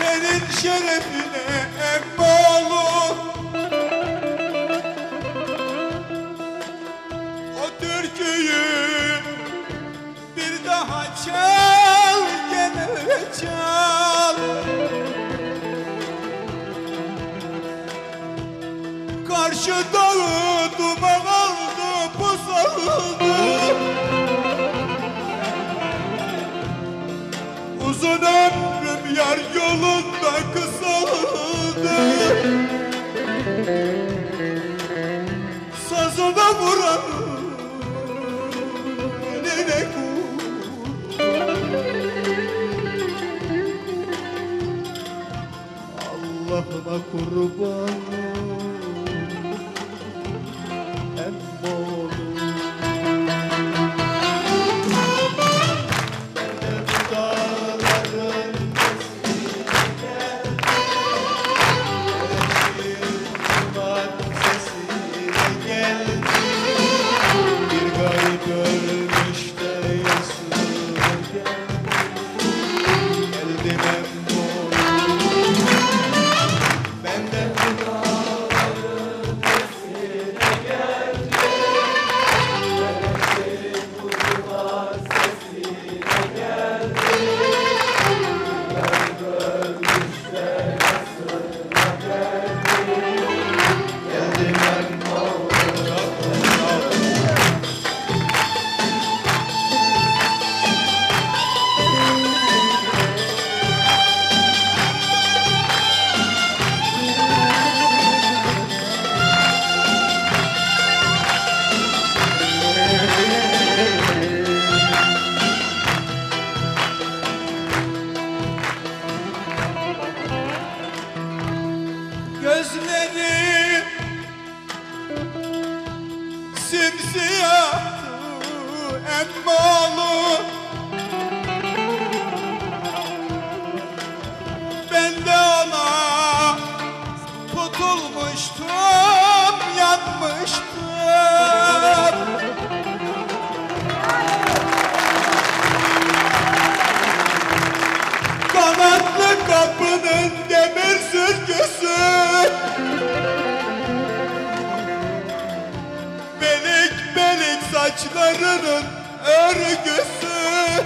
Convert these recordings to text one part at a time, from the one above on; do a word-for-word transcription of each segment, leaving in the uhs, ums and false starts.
senin şerefine emmoğlu. O türküyü bir daha çal, gene çal. Karşı dağı duman aldı, buz aldı. Uzun ömrüm yar yolunda kısaldı. Sazına vuran eline kur. Allah'ına kurban emmoğlu. Gözleri simsiyahtı emmoğlu. Ben de ona tutulmuştum, yanmıştım. Kanatlı kapının demir sürgüsü, belik belik saçlarının örgüsü.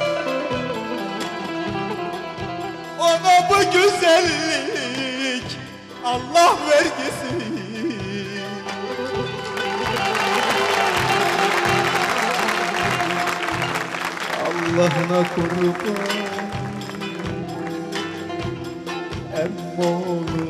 Ona bu güzellik Allah vergisi. Allah'ına kurban emmoğlu.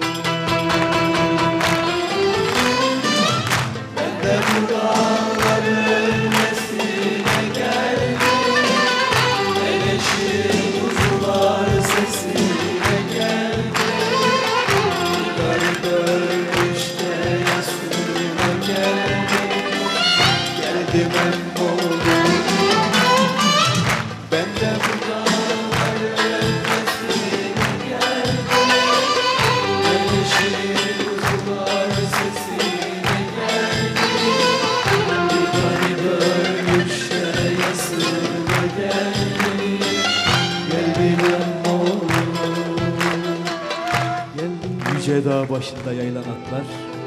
Ben de bu dağların nesline geldim, Meleşir kuzular sesine geldim. Garip ölmüşte yasına geldim, geldim emmoğlu. Ben de bu dağların nesline geldim, Meleşir kuzular sesine geldim. Bir garip ölmüşte yasına geldim, geldim emmoğlu. Yüce dağ başında yayılan atlar,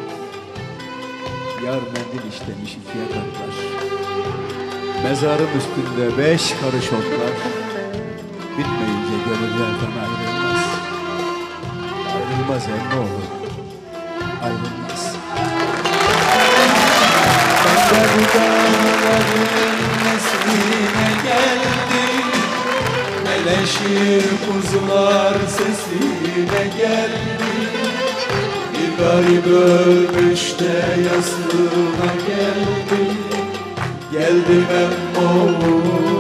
yar mendil işlemiş ikiye katlar. Mezarım üstünde beş karış otlar, bitmeyince gönüllerden ayrılmaz. Ayrılmaz emmoğlu, ayrılmaz. Ben de bu dağların nesline geldim, Meleşir kuzular sesine geldim. Bir garip ölmüş de yasına geldim, geldim emmoğlu.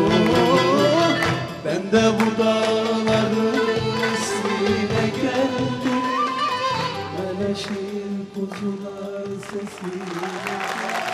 Ben de bu dağların nesline geldim, Meleşir kuzular sesine geldim.